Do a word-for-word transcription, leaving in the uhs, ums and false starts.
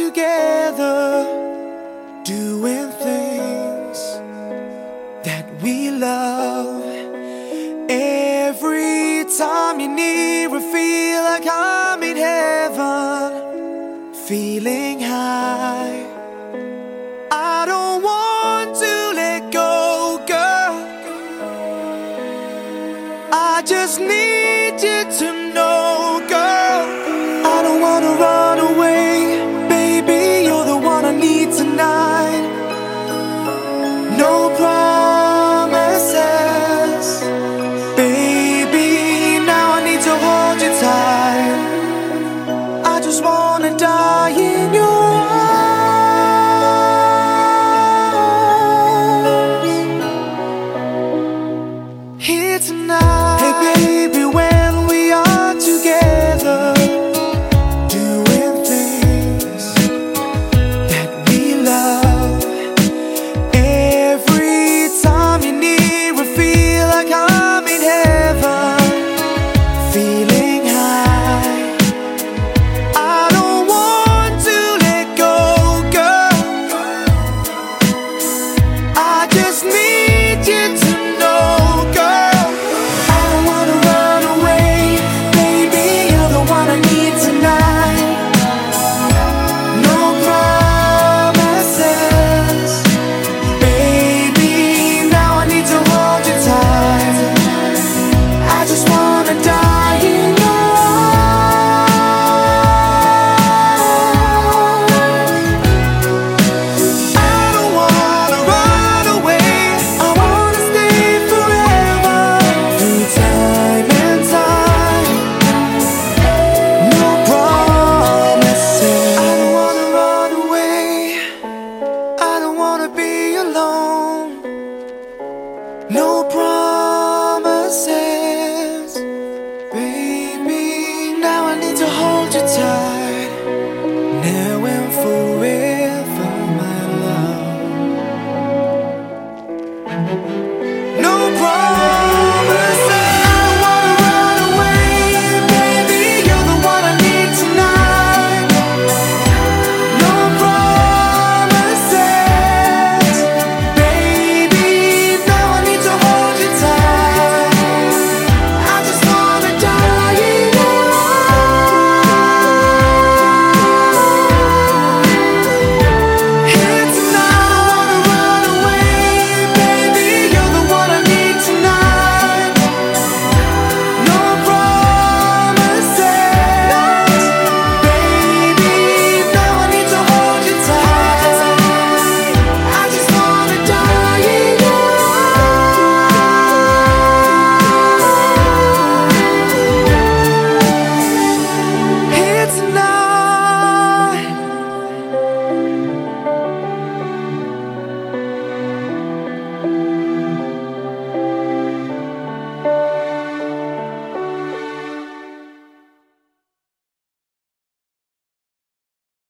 together, doing things that we love. Every time you're near, I feel like I'm in heaven, feeling high. I don't want to let go, girl. I just need you to know, girl. I don't wanna run away, baby, you're the one I need tonight. No promises, baby, now I need to hold you tight. I just wanna die in your arms here tonight. Hey baby, when we are together, doing things that we love. Every time you're near, I feel like I'm in heaven, feeling high. I don't want to let go, girl. I just need you to know, girl. I don't wanna run away, baby, you're the one I need tonight. No promises, baby, now I need to hold you tight. I just wanna die in your arms. I don't wanna run away, I wanna stay forever, through time and time. No promises. I don't wanna run away, I don't wanna be alone. No promises, baby, now I need to hold you tight, now and forever.